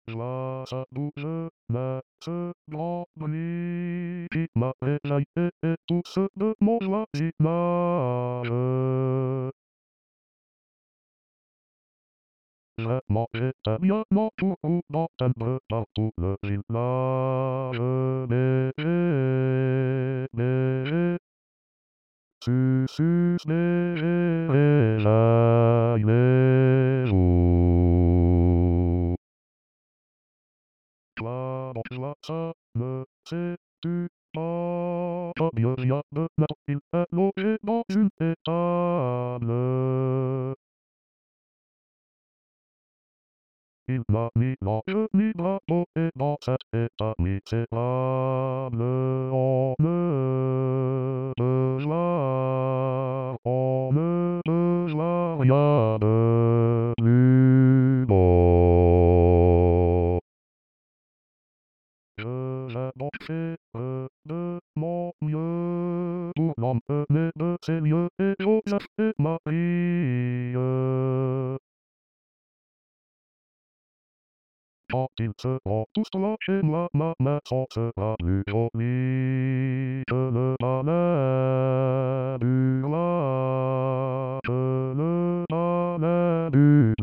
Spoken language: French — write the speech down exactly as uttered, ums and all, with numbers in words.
Je vois ça bouge, mais ce grand bruit qui m'a réveillé et pousse de mon voisinage. Vraiment, j'étais bien entouré d'entendre dans tout le village. Bébé, bébé, sus, sus, bébé, vous. Toi, dans toi, ça me sais-tu pas? Combien il y a de mètres il est logé dans une étable. Il m'a mis dans le nid drapeau et dans cet état misérable, on ne peut voir, on ne peut voir rien de plus beau. Je vais donc faire de mon mieux pour l'emmener de ces lieux et Joseph et Marie. Quand ils seront tous là chez moi, ma maison sera plus jolie que le palais du roi, que le palais du